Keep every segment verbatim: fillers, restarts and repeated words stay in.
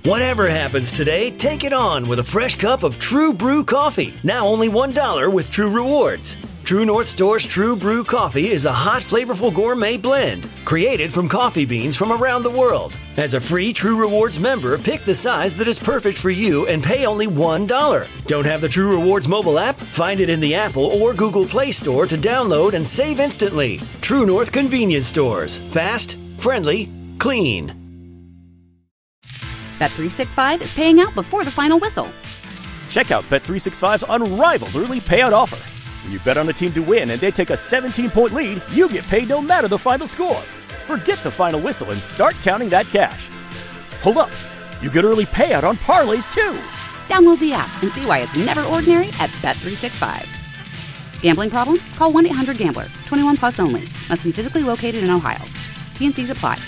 Whatever happens today, take it on with a fresh cup of True Brew coffee. Now only one dollar with True Rewards. True North Store's True Brew coffee is a hot, flavorful gourmet blend created from coffee beans from around the world. As a free True Rewards member, pick the size that is perfect for you and pay only one dollar. Don't have the True Rewards mobile app? Find it in the Apple or Google Play Store to download and save instantly. True North Convenience Stores. Fast, friendly, clean. Bet three sixty-five is paying out before the final whistle. Check out Bet three sixty-five's unrivaled early payout offer. When you bet on a team to win and they take a seventeen-point lead, you get paid no matter the final score. Forget the final whistle and start counting that cash. Hold up. You get early payout on parlays, too. Download the app and see why it's never ordinary at Bet three sixty-five. Gambling problem? Call one eight hundred gambler. twenty-one plus only. Must be physically located in Ohio. T and Cs apply.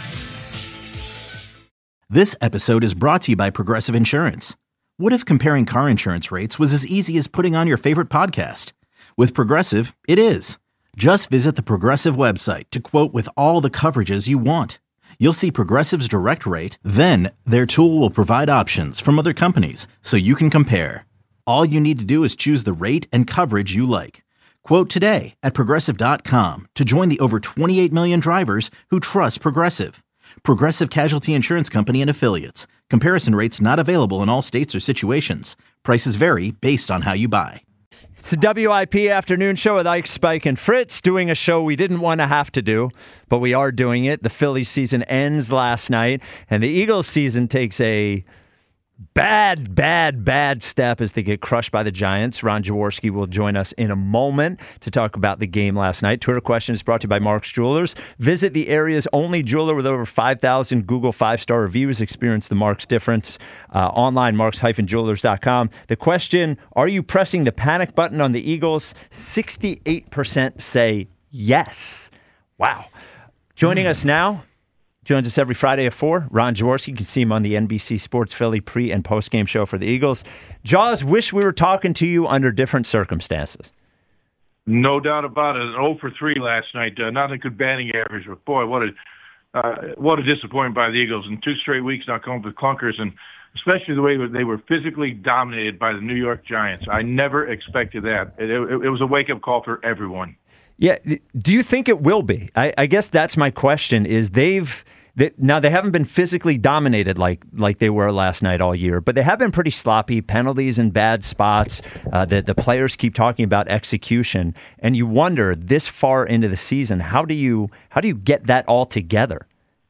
This episode is brought to you by Progressive Insurance. What if comparing car insurance rates was as easy as putting on your favorite podcast? With Progressive, it is. Just visit the Progressive website to quote with all the coverages you want. You'll see Progressive's direct rate, then their tool will provide options from other companies so you can compare. All you need to do is choose the rate and coverage you like. Quote today at Progressive dot com to join the over twenty-eight million drivers who trust Progressive. Progressive Casualty Insurance Company and Affiliates. Comparison rates not available in all states or situations. Prices vary based on how you buy. It's the W I P Afternoon Show with Ike, Spike, and Fritz, doing a show we didn't want to have to do, but we are doing it. The Phillies season ends last night, and the Eagles season takes a bad, bad, bad step as they get crushed by the Giants. Ron Jaworski will join us in a moment to talk about the game last night. Twitter question is brought to you by Mark's Jewelers. Visit the area's only jeweler with over five thousand Google five-star reviews. Experience the Mark's difference. Uh, online, marks dash jewelers dot com. The question, are you pressing the panic button on the Eagles? sixty-eight percent say yes. Wow. Joining us now, joins us every Friday at four. Ron Jaworski. You can see him on the N B C Sports Philly pre- and post-game show for the Eagles. Jaws, wish we were talking to you under different circumstances. No doubt about it. oh for three last night. Uh, not a good batting average, but boy, what a uh, what a disappointment by the Eagles. In two straight weeks now coming up with clunkers, and especially the way that they were physically dominated by the New York Giants. I never expected that. It, it, it was a wake-up call for everyone. Yeah. Do you think it will be? I, I guess that's my question. Is they've they, now they haven't been physically dominated like like they were last night all year, but they have been pretty sloppy, penalties in bad spots. Uh, the the players keep talking about execution, and you wonder this far into the season, how do you how do you get that all together?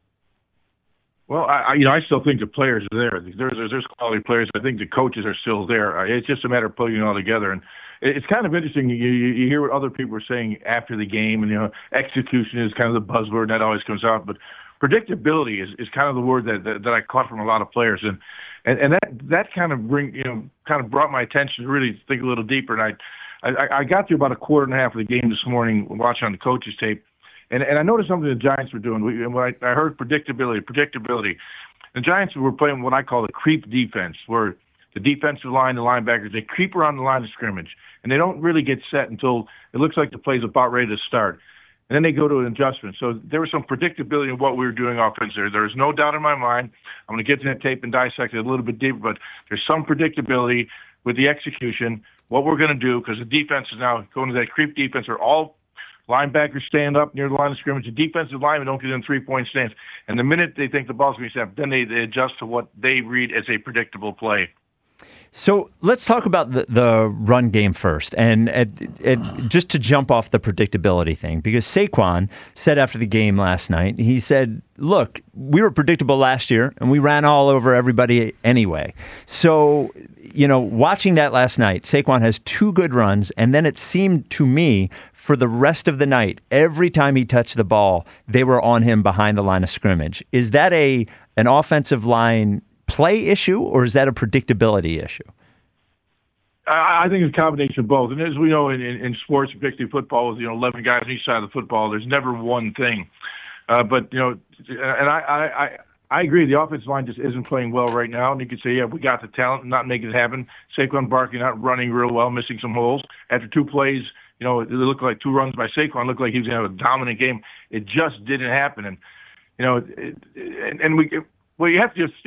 Well, I, I you know I still think the players are there. There's there's, there's quality players. I think the coaches are still there. It's just a matter of putting it all together. And it's kind of interesting. You, you, you hear what other people are saying after the game, and you know, execution is kind of the buzzword, and that always comes out. But predictability is, is kind of the word that, that that I caught from a lot of players, and and, and that that kind of bring you know kind of brought my attention to really think a little deeper. And I I, I got through about a quarter and a half of the game this morning watching on the coaches tape, and and I noticed something the Giants were doing. We, and when I, I heard predictability, predictability, the Giants were playing what I call the creep defense, where the defensive line, the linebackers, they creep around the line of scrimmage, and they don't really get set until it looks like the play's about ready to start. And then they go to an adjustment. So there was some predictability in what we were doing offensively. There's no doubt in my mind. I'm going to get to that tape and dissect it a little bit deeper, but there's some predictability with the execution, what we're going to do, because the defense is now going to that creep defense where all linebackers stand up near the line of scrimmage. The defensive linemen don't get in three-point stance. And the minute they think the ball's going to be snapped, then they, they adjust to what they read as a predictable play. So let's talk about the, the run game first, and, and, and just to jump off the predictability thing, because Saquon said after the game last night, he said, look, we were predictable last year, and we ran all over everybody anyway. So, you know, watching that last night, Saquon has two good runs, and then it seemed to me for the rest of the night, every time he touched the ball, they were on him behind the line of scrimmage. Is that a an offensive line play issue, or is that a predictability issue? I think it's a combination of both. And as we know in, in, in sports, particularly football, with you know eleven guys on each side of the football, there's never one thing. Uh, but you know, and I, I, I, I agree. The offensive line just isn't playing well right now. And you could say, yeah, we got the talent, not making it happen. Saquon Barkley not running real well, missing some holes. After two plays, you know, it looked like two runs by Saquon. Looked like he was going to have a dominant game. It just didn't happen. And you know, it, it, and, and we, well, you have to just.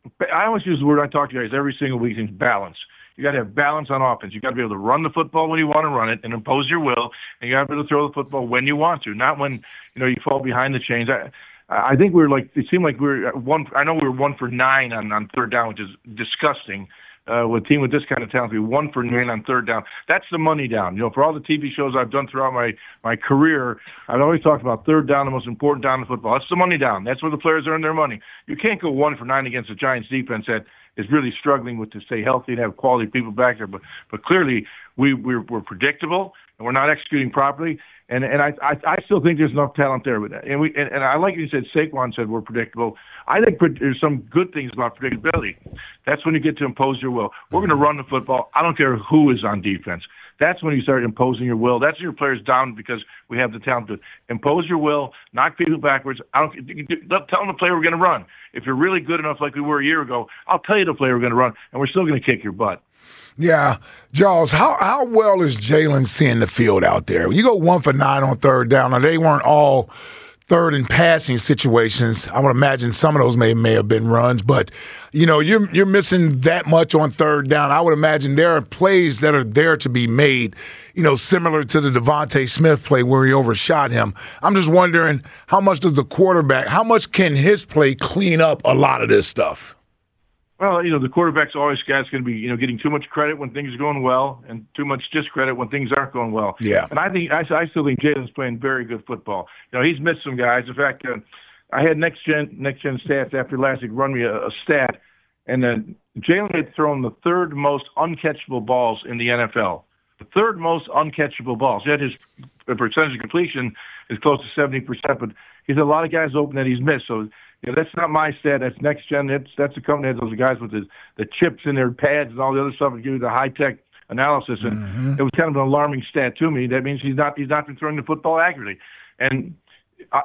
I always use the word I talk to you guys every single week is balance. You got to have balance on offense. You got to be able to run the football when you want to run it and impose your will, and you got to be able to throw the football when you want to, not when you know you fall behind the chains. I, I think we we're like it seemed like we we're one. I know we were one for nine on, on third down, which is disgusting. Uh, with a team with this kind of talent, we one for nine on third down. That's the money down. You know, for all the T V shows I've done throughout my, my career, I've always talked about third down, the most important down in football. That's the money down. That's where the players earn their money. You can't go one for nine against a Giants defense that is really struggling with to stay healthy and have quality people back there. But but clearly we we're, we're predictable and we're not executing properly. And and I, I I still think there's enough talent there with that. And we and, and I like you said Saquon said we're predictable. I think there's some good things about predictability. That's when you get to impose your will. We're going to run the football. I don't care who is on defense. That's when you start imposing your will. That's when your players down because we have the talent to impose your will, knock people backwards. I don't tell them the play we're going to run. If you're really good enough, like we were a year ago, I'll tell you the play we're going to run, and we're still going to kick your butt. Yeah, Jaws, how how well is Jalen seeing the field out there? You go one for nine on third down. Now, they weren't all third and passing situations. I would imagine some of those may may have been runs, but you know, you're you're missing that much on third down. I would imagine there are plays that are there to be made, you know, similar to the Devontae Smith play where he overshot him. I'm just wondering how much does the quarterback, how much can his play clean up a lot of this stuff? Well, you know, the quarterback's always guy's going to be, you know, getting too much credit when things are going well and too much discredit when things aren't going well. Yeah. And I think I, I still think Jalen's playing very good football. You know, he's missed some guys. In fact, uh, I had next gen next gen stats after last week run me a, a stat, and then Jalen had thrown the third most uncatchable balls in the N F L. The third most uncatchable balls. Yet his percentage of completion is close to seventy percent, but he's a lot of guys open that he's missed. So. Yeah, that's not my stat. That's Next Gen. That's that's a company that has those guys with the, the chips in their pads and all the other stuff and give you the high tech analysis. And mm-hmm. It was kind of an alarming stat to me. That means he's not he's not been throwing the football accurately. And I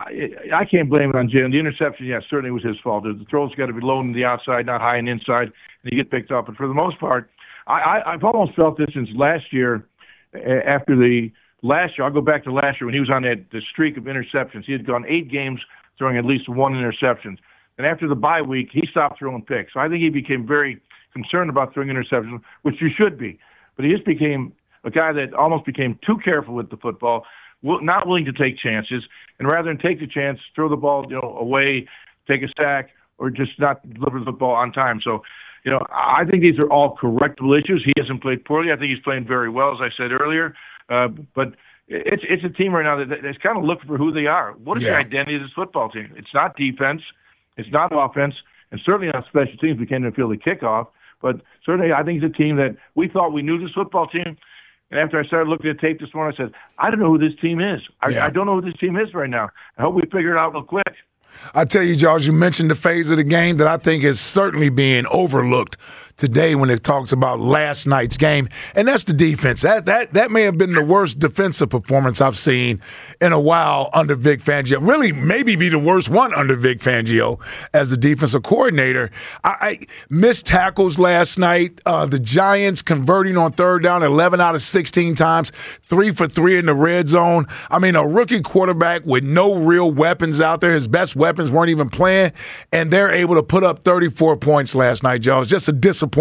I, I can't blame it on Jalen. The interception, yeah, certainly was his fault. The throw's got to be low on the outside, not high and inside, and you get picked up. But for the most part, I, I I've almost felt this since last year. After the last year, I'll go back to last year when he was on that the streak of interceptions. He had gone eight games throwing at least one interception. And after the bye week, he stopped throwing picks. So I think he became very concerned about throwing interceptions, which you should be. But he just became a guy that almost became too careful with the football, not willing to take chances, and rather than take the chance, throw the ball, you know, away, take a sack, or just not deliver the football on time. So, you know, I think these are all correctable issues. He hasn't played poorly. I think he's playing very well, as I said earlier. Uh, but It's it's a team right now that, that's kind of looking for who they are. What is yeah. the identity of this football team? It's not defense. It's not offense. And certainly not special teams. We can't even feel the kickoff. But certainly I think it's a team that we thought we knew this football team. And after I started looking at tape this morning, I said, I don't know who this team is. I, yeah. I don't know who this team is right now. I hope we figure it out real quick. I tell you, George, you mentioned the phase of the game that I think is certainly being overlooked today when it talks about last night's game, and that's the defense. That that that may have been the worst defensive performance I've seen in a while under Vic Fangio. Really, maybe be the worst one under Vic Fangio as the defensive coordinator. I, I missed tackles last night. Uh, the Giants converting on third down eleven out of sixteen times, three for three in the red zone. I mean, a rookie quarterback with no real weapons out there. His best weapons weren't even playing, and they're able to put up thirty-four points last night, Joe. It's just a disappointing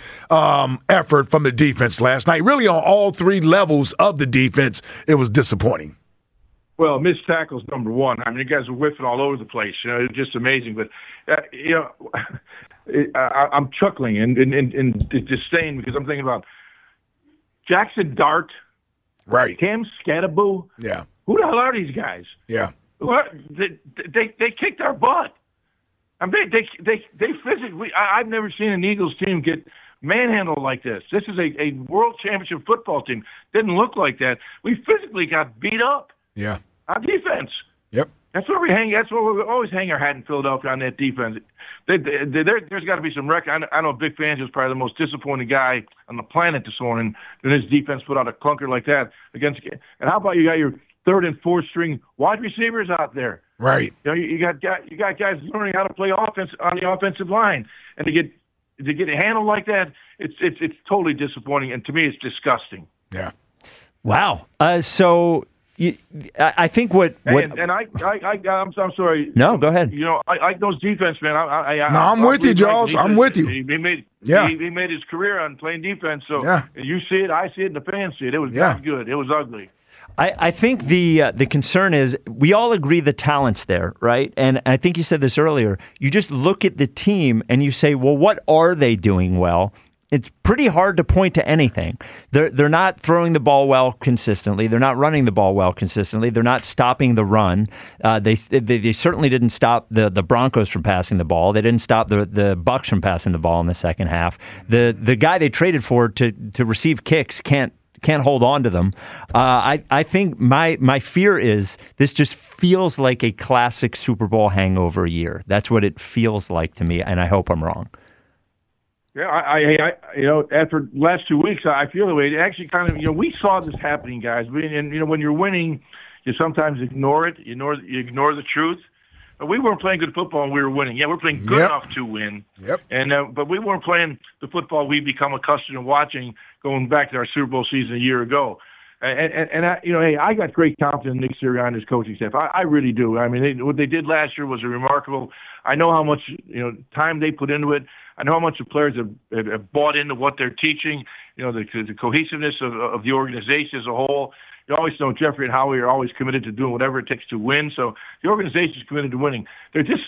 um, effort from the defense last night. Really, on all three levels of the defense, it was disappointing. Well, missed tackles, number one. I mean, you guys were whiffing all over the place. You know, it's just amazing. But, uh, you know, it, I, I'm chuckling and, and, and, and disdain because I'm thinking about Jackson Dart, right? Cam Scattaboo. Yeah. Who the hell are these guys? Yeah. What? They, they, they kicked our butt. I mean, they they they physically. I, I've never seen an Eagles team get manhandled like this. This is a, a world championship football team. Didn't look like that. We physically got beat up. Yeah. On defense. Yep. That's where we hang. That's where we always hang our hat in Philadelphia on that defense. They, they, they, there, there's got to be some record. I know, I know Vic Fangio is probably the most disappointing guy on the planet this morning. And his defense put out a clunker like that against. And how about you got your third and fourth string wide receivers out there? Right. You know, you, you got you got guys learning how to play offense on the offensive line, and to get to get a handle like that, it's it's it's totally disappointing, and to me, it's disgusting. Yeah. Wow. Uh, so you, I, I think what, what and, and I, I, I, I'm, I'm sorry. No, go ahead. You know, I, I like those defense, man. I, I, I, no, I'm I, with you, Jaws. I'm with you. He, he made, yeah. he, he made his career on playing defense. So yeah. you see it, I see it, and the fans see it. It was yeah. not good. It was ugly. I, I think the uh, the concern is we all agree the talent's there, right? And I think you said this earlier. You just look at the team and you say, well, what are they doing well? It's pretty hard to point to anything. They're they're not throwing the ball well consistently. They're not running the ball well consistently. They're not stopping the run. Uh, they, they they certainly didn't stop the, the Broncos from passing the ball. They didn't stop the the Bucs from passing the ball in the second half. The the guy they traded for to to receive kicks can't can't hold on to them. Uh, I I think my my fear is this just feels like a classic Super Bowl hangover year. That's what it feels like to me, and I hope I'm wrong. Yeah, I, I, I, you know, after the last two weeks, I feel the way. It actually kind of, you know, we saw this happening, guys. And, you know, when you're winning, you sometimes ignore it. You ignore, you ignore the truth. But we weren't playing good football and we were winning. Yeah, we're playing good yep. enough to win. Yep. And uh, but we weren't playing the football we become accustomed to watching going back to our Super Bowl season a year ago. And, and, and I, you know, hey, I got great confidence in Nick Sirianni and his coaching staff. I, I really do. I mean, they, what they did last year was remarkable. I know how much, you know, time they put into it. I know how much the players have, have, have bought into what they're teaching. You know, the, the cohesiveness of, of the organization as a whole. You always know Jeffrey and Howie are always committed to doing whatever it takes to win. So the organization is committed to winning. They're just.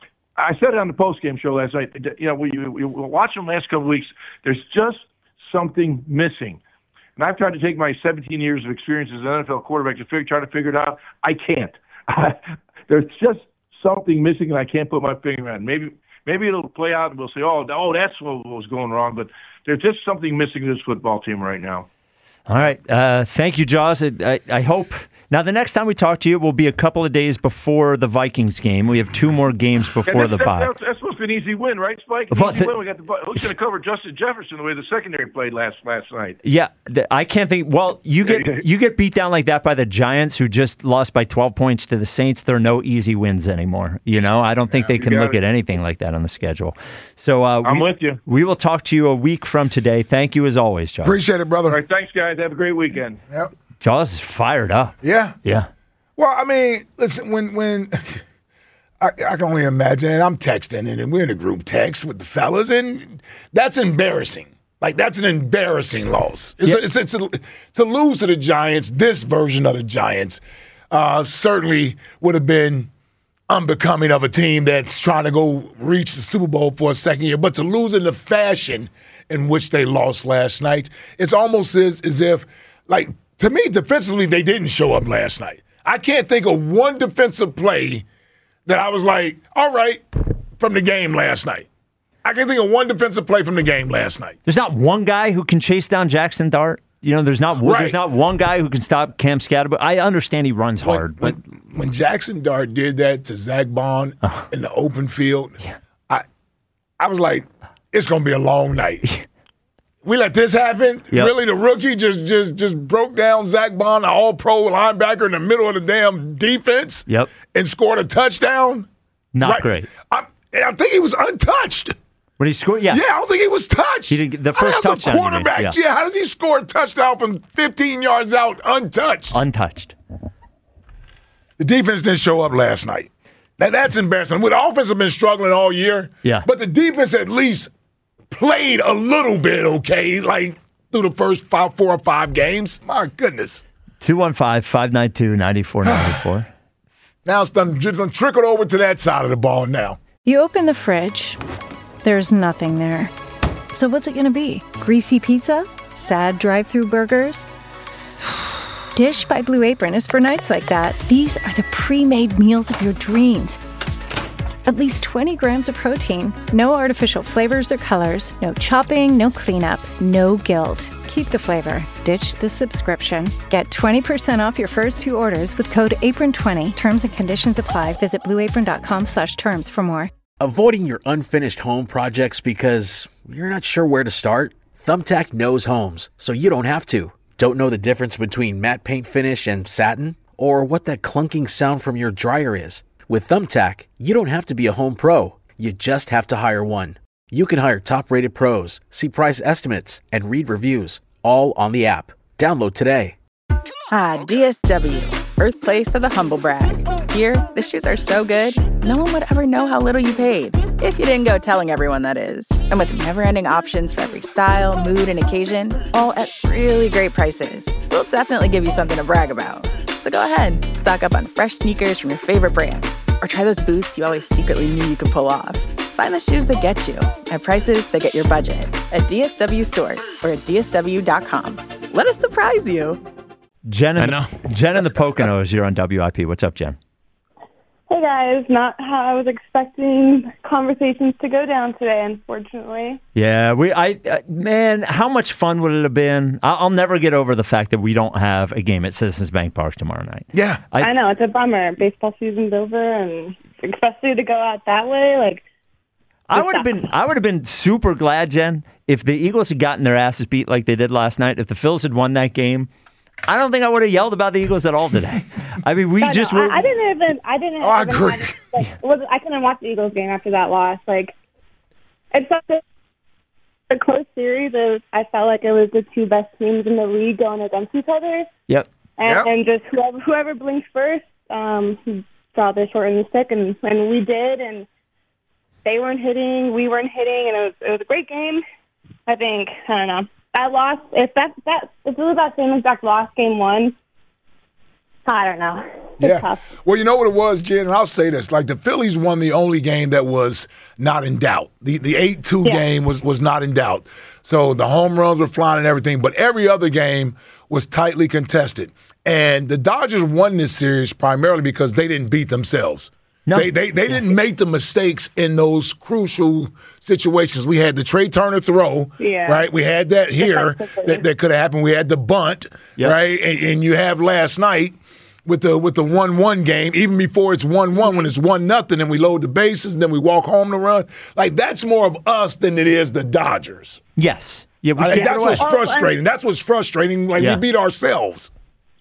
I said it on the postgame show last night. You know, we, we watched them the last couple of weeks. There's just something missing. And I've tried to take my seventeen years of experience as an N F L quarterback to figure, try to figure it out. I can't. There's just something missing, and I can't put my finger on it. Maybe maybe it'll play out, and we'll say, oh, oh, that's what was going wrong. But there's just something missing in this football team right now. All right. Uh, thank you, Jaws. I, I hope. Now, the next time we talk to you will be a couple of days before the Vikings game. We have two more games before the bye. That's, that's supposed to be an easy win, right, Spike? An easy the, win. We got the, who's going to cover Justin Jefferson the way the secondary played last last night? Yeah, the, I can't think. Well, you get you get beat down like that by the Giants, who just lost by twelve points to the Saints. There are no easy wins anymore. You know, I don't think yeah, they can look it. at anything like that on the schedule. So uh, I'm we, with you. We will talk to you a week from today. Thank you as always, Jaws. Appreciate it, brother. All right, thanks, guys. Have a great weekend. Yep. Jaws is fired up. Yeah. Yeah. Well, I mean, listen, when when I, I can only imagine, and I'm texting, and we're in a group text with the fellas, and that's embarrassing. Like, that's an embarrassing loss. It's, yep. a, it's, it's a, to lose to the Giants, this version of the Giants, uh, certainly would have been unbecoming of a team that's trying to go reach the Super Bowl for a second year. But to lose in the fashion in which they lost last night, it's almost as, as if, like, to me, defensively, they didn't show up last night. I can't think of one defensive play that I was like, all right, from the game last night. I can think of one defensive play from the game last night. There's not one guy who can chase down Jackson Dart. You know, there's not right. there's not one guy who can stop Cam Scatterbo. I understand he runs when, hard. When, but when Jackson Dart did that to Zach Bond uh, in the open field, yeah. I I was like, it's going to be a long night. We let this happen? Yep. Really, the rookie just just just broke down Zach Bond, an all-pro linebacker in the middle of the damn defense yep. and scored a touchdown? Not right. great. I, I think he was untouched. When he scored, yeah. Yeah, I don't think he was touched. He didn't, the first I mean, touchdown. As a quarterback, yeah. yeah, how does he score a touchdown from fifteen yards out untouched? Untouched. The defense didn't show up last night. Now, that's embarrassing. The offense have been struggling all year. Yeah. But the defense at least played a little bit okay, like through the first five, four or five games. My goodness. two one five, five nine two, nine four nine four. Now it's done, just done trickled over to that side of the ball now. You open the fridge, there's nothing there. So what's it going to be? Greasy pizza? Sad drive-through burgers? Dish by Blue Apron is for nights like that. These are the pre-made meals of your dreams. At least twenty grams of protein, no artificial flavors or colors, no chopping, no cleanup, no guilt. Keep the flavor. Ditch the subscription. Get twenty percent off your first two orders with code apron twenty. Terms and conditions apply. Visit blueapron.com slash terms for more. Avoiding your unfinished home projects because you're not sure where to start? Thumbtack knows homes, so you don't have to. Don't know the difference between matte paint finish and satin? Or what that clunking sound from your dryer is? With Thumbtack, you don't have to be a home pro. You just have to hire one. You can hire top-rated pros, see price estimates, and read reviews, all on the app. Download today. Hi, D S W. birthplace of the humble brag. Here, the shoes are so good, no one would ever know how little you paid. If you didn't go telling everyone, that is. And with never-ending options for every style, mood, and occasion, all at really great prices, we'll definitely give you something to brag about. So go ahead, stock up on fresh sneakers from your favorite brands, or try those boots you always secretly knew you could pull off. Find the shoes that get you at prices that get your budget at D S W stores or at D S W dot com. Let us surprise you. Jen and, the, Jen and the Poconos, you're on W I P. What's up, Jen? Hey, guys. Not how I was expecting conversations to go down today, unfortunately. Yeah, we. I uh, man, how much fun would it have been? I'll, I'll never get over the fact that we don't have a game at Citizens Bank Park tomorrow night. Yeah. I, I know. It's a bummer. Baseball season's over, and especially to go out that way, like... I would have been I would have been super glad, Jen, if the Eagles had gotten their asses beat like they did last night. If the Phils had won that game, I don't think I would have yelled about the Eagles at all today. I mean, we no, just no, were. I, I didn't even. I didn't. Oh, I even agree. Have, like, it was, I couldn't watch the Eagles game after that loss. Like, it's such a, a close series. It was, I felt like it was the two best teams in the league going against each other. Yep. And, yep. and just whoever whoever blinked first, um, saw the short end of the stick, and and we did, and. They weren't hitting, we weren't hitting, and it was it was a great game. I think I don't know. That loss, if that that if it was that same exact loss, game one, I don't know. It's yeah. tough. Well, you know what it was, Jen, and I'll say this: like the Phillies won the only game that was not in doubt. The the eight two yeah. game was was not in doubt. So the home runs were flying and everything, but every other game was tightly contested. And the Dodgers won this series primarily because they didn't beat themselves. No. They they they didn't make the mistakes in those crucial situations. We had the Trey Turner throw, yeah. right? We had that here that, that could have happened. We had the bunt, yep. right? And, and you have last night with the with the one one game, even before it's one one, when it's one nothing, and we load the bases, and then we walk home to run. Like, that's more of us than it is the Dodgers. Yes. Yeah, we I, can't that's what's frustrating. That's what's frustrating. Like, yeah. we beat ourselves.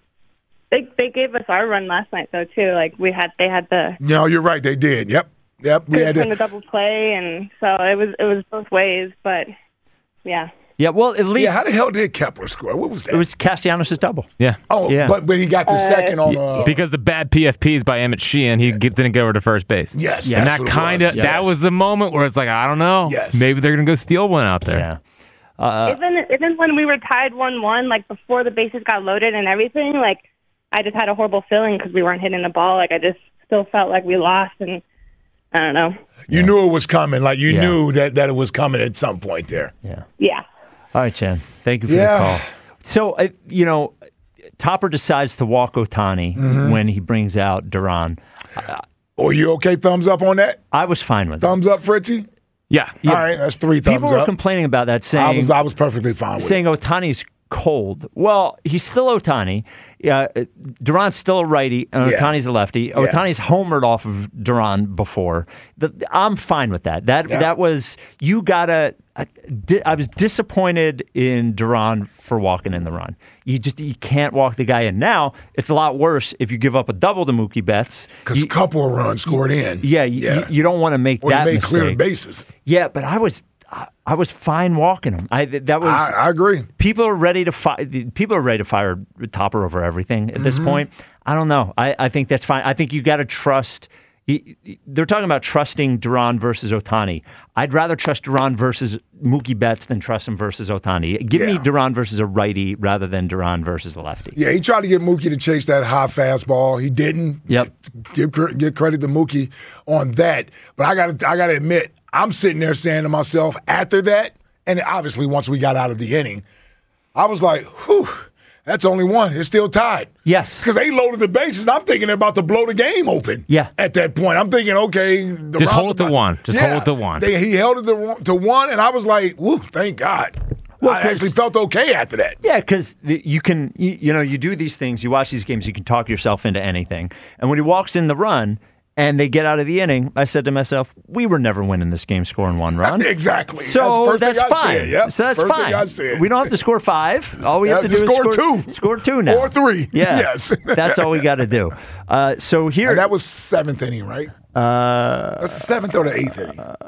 They they gave us our run last night though too. Like we had they had the No, you're right. They did. Yep. Yep. We had the double play, and so it was it was both ways. But yeah. Yeah. Well, at least yeah. How the hell did Kepler score? What was that? It was Castellanos' double. Yeah. Oh, yeah. but when he got the uh, second on uh, because the bad P F Ps by Emmett Sheehan, he get, didn't get over to first base. Yes. Yeah. And that kind of yes. that was the moment where it's like, I don't know. Yes. Maybe they're gonna go steal one out there. Yeah. Uh, even even when we were tied one one, like before the bases got loaded and everything, like. I just had a horrible feeling because we weren't hitting the ball. Like, I just still felt like we lost, and I don't know. You yeah. knew it was coming. Like, you yeah. knew that, that it was coming at some point there. Yeah. Yeah. All right, Jen. Thank you for yeah. the call. So, uh, you know, Topper decides to walk Ohtani mm-hmm. when he brings out Duran. Uh, Are you okay? Thumbs up on that? I was fine with Thumbs it. up, Fritzy? Yeah. yeah. All right, that's three thumbs up. People were complaining about that, saying I was, I was perfectly fine with saying it. Ohtani's cold. Well, he's still Ohtani. Uh, Duran's still a righty, and yeah. Ohtani's a lefty. Yeah. Ohtani's homered off of Duran before. The, I'm fine with that. That yeah. that was you gotta. I, I was disappointed in Duran for walking in the run. You just you can't walk the guy in. Now it's a lot worse if you give up a double to Mookie Betts because a couple of runs scored in. Yeah, you, yeah. you, you don't want to make or that you made mistake. Clear bases. Yeah, but I was. I was fine walking him. I that was. I, I agree. People are ready to fire. People are ready to fire Topper over everything at mm-hmm. this point. I don't know. I, I think that's fine. I think you got to trust. They're talking about trusting Duran versus Ohtani. I'd rather trust Duran versus Mookie Betts than trust him versus Ohtani. Give yeah. me Duran versus a righty rather than Duran versus a lefty. Yeah, he tried to get Mookie to chase that high fastball. He didn't. Yep. Give give credit to Mookie on that. But I got to I got to admit. I'm sitting there saying to myself after that, and obviously once we got out of the inning, I was like, whew, that's only one. It's still tied. Yes. Because they loaded the bases. I'm thinking they're about to blow the game open. Yeah. At that point. I'm thinking, okay. The Just hold it to about, one. Just yeah, hold it to one. They, he held it to, to one, and I was like, whoo, thank God. Well, I actually felt okay after that. Yeah, because you can, you, you know, you do these things, you watch these games, you can talk yourself into anything. And when he walks in the run, and they get out of the inning, I said to myself, we were never winning this game scoring one run. Exactly. So that's, that's fine. Yep. So that's first fine. Thing I said. We don't have to score five. All we have, have to do score is score two. Score two now. Or three. Yeah. Yes. That's all we got to do. Uh, so here. And that was seventh inning, right? Uh, that's the seventh or the eighth inning. Uh,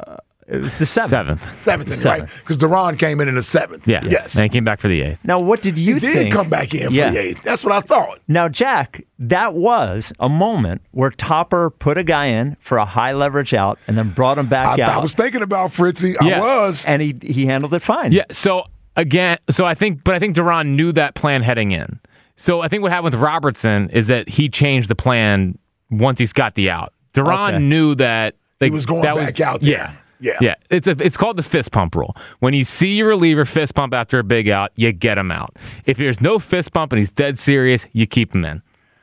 It was the seventh. Seventh. Seventh inning, Seventh. right? Because Duran came in in the seventh. Yeah. Yes. And he came back for the eighth. Now, what did you he did think? come back in Yeah. for the eighth. That's what I thought. Now, Jack, that was a moment where Topper put a guy in for a high leverage out and then brought him back I, out. I was thinking about Fritzy. Yeah. I was. and he he handled it fine. Yeah. So again, so I think, but I think Duran knew that plan heading in. So I think what happened with Robertson is that he changed the plan once he's got the out. Duran Okay. knew that like, He was going that back was, out there. Yeah. Yeah. Yeah. It's a, it's called the fist pump rule. When you see your reliever fist pump after a big out, you get him out. If there's no fist pump and he's dead serious, you keep him in.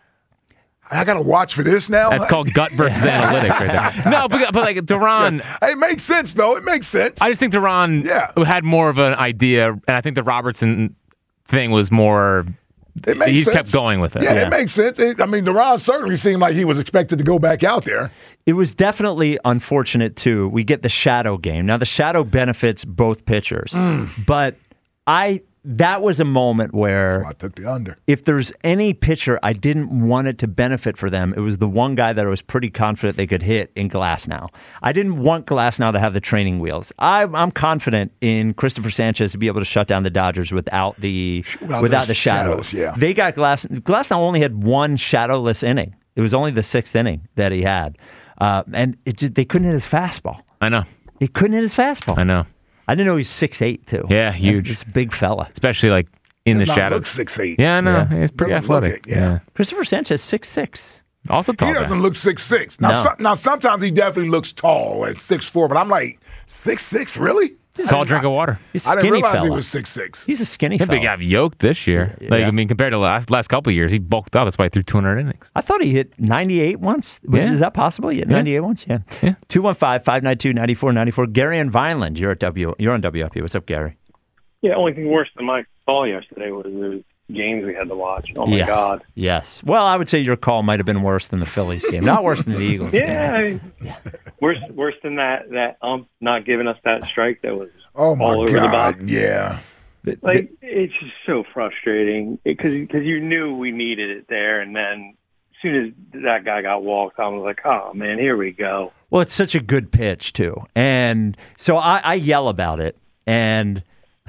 I got to watch for this now. That's called gut versus analytics right there. No, but, but like Duran, Yes. It makes sense, though. It makes sense. I just think Duran Yeah. had more of an idea, and I think the Robertson thing was more. It makes He's sense. kept going with it. Yeah, Yeah. it makes sense. It, I mean, Duran certainly seemed like he was expected to go back out there. It was definitely unfortunate, too. We get the shadow game. Now, the shadow benefits both pitchers. But I that was a moment where I took the under. if there's any pitcher I didn't want it to benefit for them, it was the one guy that I was pretty confident they could hit in Glasnow. I didn't want Glasnow to have the training wheels. I, I'm confident in Christopher Sanchez to be able to shut down the Dodgers without the Without without those the shadows. shadows, yeah. They got Glass. Glasnow only had one shadowless inning. It was only the sixth inning that he had, uh, and it just they couldn't hit his fastball. I know. He couldn't hit his fastball. I know. I didn't know he was six eight too. Yeah, huge. This big fella. Especially like in Does the not shadows. look six eight. Yeah, I know. Yeah. He's pretty Doesn't look athletic. it, yeah. Christopher Sanchez six six. Also tall. He guy. doesn't look six six. Now, No. so, now sometimes he definitely looks tall at six four, but I'm like, six six, really? Tall drink of water. He's a I didn't skinny realize fella. he was six six. He's a skinny That fella. big got yoked this year. Like Yeah. I mean, compared to last last couple of years, he bulked up. That's why he threw two hundred innings. I thought he hit ninety-eight once. Was, Yeah. Is that possible? Yeah, ninety-eight once. Yeah. Yeah. two one five, five nine two, nine four nine four. Gary and Vineland, you're at W. You're on W F P. What's up, Gary? Yeah, only thing worse than my call yesterday was those games we had to watch. Oh my yes. God! Yes. Well, I would say your call might have been worse than the Phillies game. Not worse than the Eagles game. Yeah, I mean, worse worse than that that ump not giving us that strike that was Oh, my all over the God. box. Yeah. Like it's just so frustrating because because you knew we needed it there, and then as soon as that guy got walked, I was like, oh man, here we go. Well, it's such a good pitch, too. And so I, I yell about it. And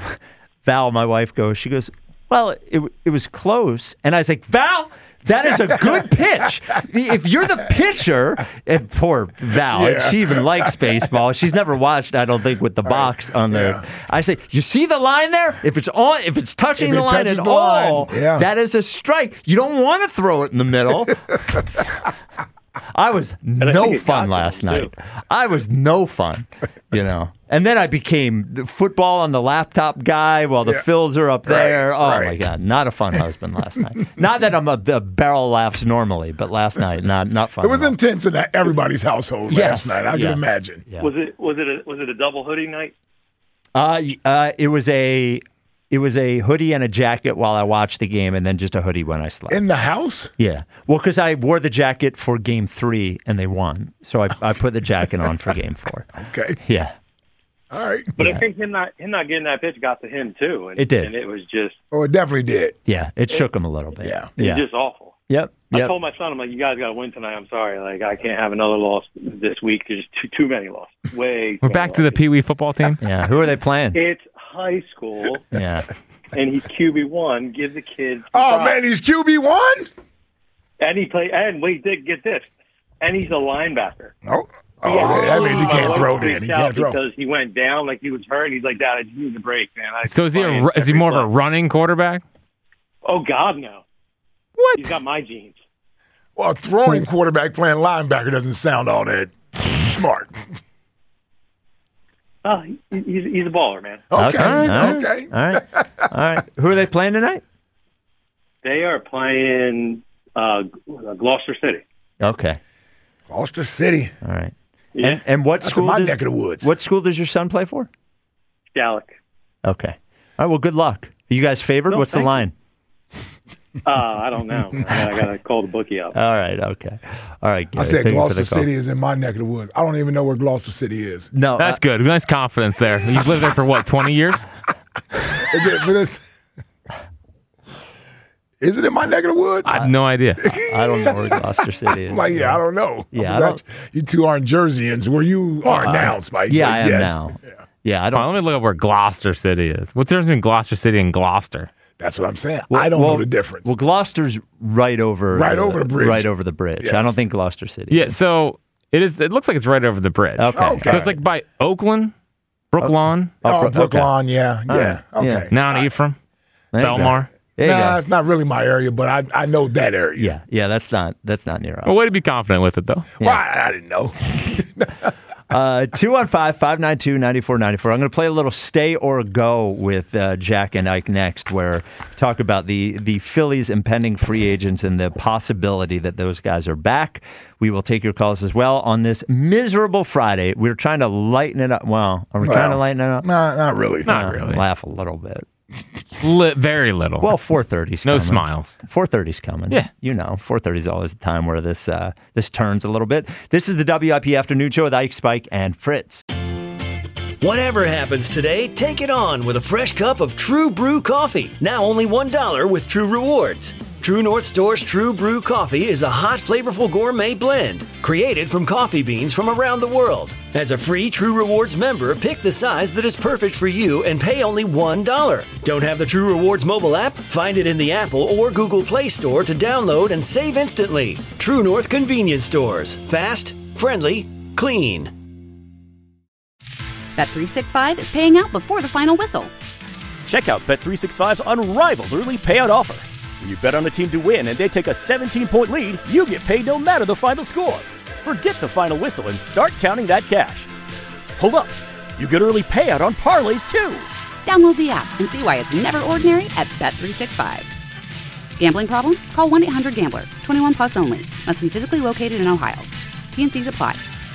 Val, my wife, goes, she goes, well, it, it was close. And I was like, Val, that is a good pitch. If you're the pitcher, and poor Val, Yeah. she even likes baseball. She's never watched, I don't think, with the box on there. Yeah. I say, you see the line there? If it's on, if it's touching If the it line touches at the line, all, yeah. that is a strike. You don't want to throw it in the middle. I was I no think it fun got last them, night. I was no fun, you know. And then I became the football on the laptop guy while the Yeah. fills are up there. Oh right. my God, not a fun husband last night. Not that I'm a, a barrel laughs normally, but last night, not not fun. It was at all. intense in that, everybody's household Yes. last night. I Yeah. can imagine. Yeah. Was it was it a, was it a double hoodie night? Uh, y- uh, it was a it was a hoodie and a jacket while I watched the game, and then just a hoodie when I slept. In the house? Yeah. Well, because I wore the jacket for game three and they won. So I, I put the jacket on for game four. Okay. Yeah. All right. But I think him not him not getting that pitch got to him too. And, It did. and it was just Oh, it definitely did. Yeah. It shook him a little bit. Yeah. it was Yeah. just awful. Yep. I Yep. told my son, I'm like, you guys got to win tonight. I'm sorry, like I can't have another loss this week. There's too too many losses. Way. We're too back many to the losses. Pee Wee football team. Yeah. Who are they playing? It's high school, Yeah. and he's Q B one. Give the kids. Oh, props. man, he's Q B one? And he play. And wait, did get this. And he's a linebacker. Oh, oh Yeah. okay. That means he My can't wife throw then. freaked He out can't throw. because he went down like he was hurt. And he's like, Dad, I just need a break, man. I So is he a, playing ru- is he every more of a play." running quarterback? Oh God, no. What? He's got my genes. Well, a throwing quarterback playing linebacker doesn't sound all that smart. Oh, he, he's he's a baller, man. Okay. Okay. All right. Okay. All right. All right. Who are they playing tonight? They are playing uh, Gloucester City. Okay. Gloucester City. All right. Yeah. And and what That's in school? my does- neck of the woods. What school does your son play for? Gallic. Okay. All right. Well, good luck. Are you guys favored? No, What's the thank you. line? Uh, I don't know. I gotta, I gotta call the bookie up. All right. Okay. All right. I Gary, said thank you for Gloucester the call. City is in my neck of the woods. I don't even know where Gloucester City is. No, That's uh, good. Nice confidence there. You've lived there for what, twenty years? But it's- Is it in my neck of the woods? I have no idea. I, I don't know where Gloucester City is. I'm like, yeah, I don't know. Yeah, I I don't, you two aren't Jerseyans where you are uh, now, Spike. Yeah, I am yes. now. Yeah, yeah I don't. Right, let me look up where Gloucester City is. What's the difference between Gloucester City and Gloucester? That's what I'm saying. Well, I don't well, know the difference. Well, Gloucester's right over right the, over the bridge. Right over the bridge. Yes. I don't think Gloucester City. Yeah, so it is. It looks like it's right over the bridge. Okay. okay. So it's like by Oakland, Brooklawn. Oh, Oh, Brooklawn, okay. yeah, yeah. Right. Okay. Yeah. Now in Ephraim, Belmar. There you nah, go. it's not really my area, but I I know that area. Yeah, yeah, that's not that's not near us. Well, way to be confident with it, though. Yeah. Well, I, I didn't know. uh, two one five, five nine two, nine four nine four. I'm going to play a little stay or go with uh, Jack and Ike next, where talk about the, the Phillies' impending free agents and the possibility that those guys are back. We will take your calls as well on this miserable Friday. We're trying to lighten it up. Well, are we well, trying to lighten it up? Nah, not really. Not uh, really. Laugh a little bit. Li- very little. Well, four thirty's no coming. smiles. four thirty's coming. Yeah. You know, four thirty is always the time where this uh, this turns a little bit. This is the W I P Afternoon Show with Ike, Spike, and Fritz. Whatever happens today, take it on with a fresh cup of True Brew coffee. Now only one dollar with True Rewards. True North Store's True Brew coffee is a hot, flavorful gourmet blend created from coffee beans from around the world. As a free True Rewards member, pick the size that is perfect for you and pay only one dollar. Don't have the True Rewards mobile app? Find it in the Apple or Google Play Store to download and save instantly. True North Convenience Stores. Fast, friendly, clean. Bet three sixty-five is paying out before the final whistle. Check out Bet three sixty-five's unrivaled early payout offer. When you bet on a team to win and they take a seventeen-point lead, you get paid no matter the final score. Forget the final whistle and start counting that cash. Hold up. You get early payout on parlays, too. Download the app and see why it's never ordinary at Bet three sixty-five. Gambling problem? Call one eight hundred gambler. twenty-one plus only. Must be physically located in Ohio. T N Cs apply.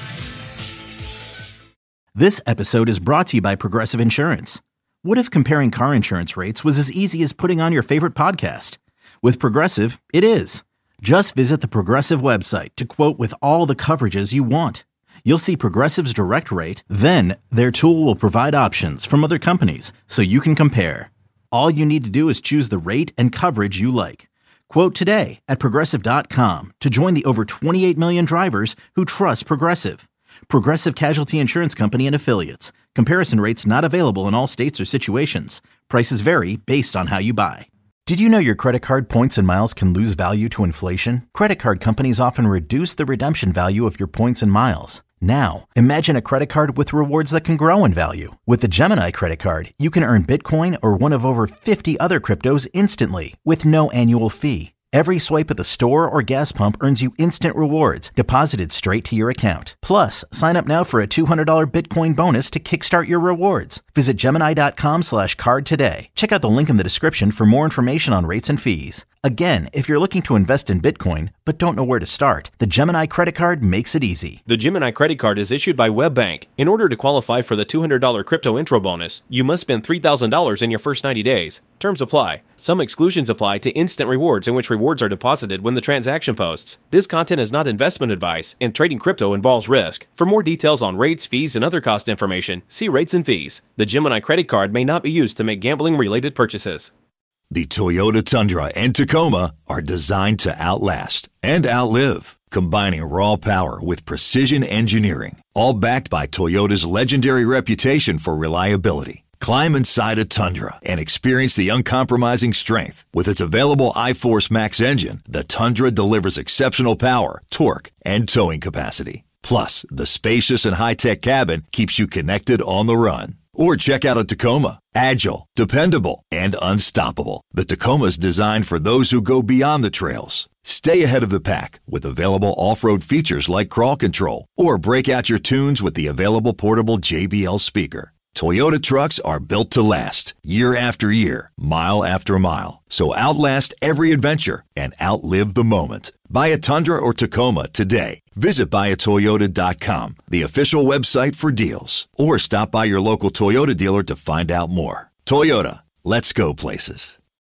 This episode is brought to you by Progressive Insurance. What if comparing car insurance rates was as easy as putting on your favorite podcast? With Progressive, it is. Just visit the Progressive website to quote with all the coverages you want. You'll see Progressive's direct rate, then their tool will provide options from other companies so you can compare. All you need to do is choose the rate and coverage you like. Quote today at Progressive dot com to join the over twenty-eight million drivers who trust Progressive. Progressive Casualty Insurance Company and Affiliates. Comparison rates not available in all states or situations. Prices vary based on how you buy. Did you know your credit card points and miles can lose value to inflation? Credit card companies often reduce the redemption value of your points and miles. Now, imagine a credit card with rewards that can grow in value. With the Gemini credit card, you can earn Bitcoin or one of over fifty other cryptos instantly with no annual fee. Every swipe at the store or gas pump earns you instant rewards deposited straight to your account. Plus, sign up now for a two hundred dollars Bitcoin bonus to kickstart your rewards. Visit Gemini.com slash card today. Check out the link in the description for more information on rates and fees. Again, if you're looking to invest in Bitcoin but don't know where to start, the Gemini credit card makes it easy. The Gemini credit card is issued by WebBank. In order to qualify for the two hundred dollars crypto intro bonus, you must spend three thousand dollars in your first ninety days. Terms apply. Some exclusions apply to instant rewards in which rewards are deposited when the transaction posts. This content is not investment advice, and trading crypto involves risk. For more details on rates, fees, and other cost information, see rates and fees. The Gemini credit card may not be used to make gambling-related purchases. The Toyota Tundra and Tacoma are designed to outlast and outlive, combining raw power with precision engineering, all backed by Toyota's legendary reputation for reliability. Climb inside a Tundra and experience the uncompromising strength. With its available iForce Max engine, the Tundra delivers exceptional power, torque, and towing capacity. Plus, the spacious and high-tech cabin keeps you connected on the run. Or check out a Tacoma. Agile, dependable, and unstoppable. The Tacoma's designed for those who go beyond the trails. Stay ahead of the pack with available off-road features like crawl control. Or break out your tunes with the available portable J B L speaker. Toyota trucks are built to last, year after year, mile after mile. So outlast every adventure and outlive the moment. Buy a Tundra or Tacoma today. Visit buy a toyota dot com, the official website for deals. Or stop by your local Toyota dealer to find out more. Toyota, let's go places.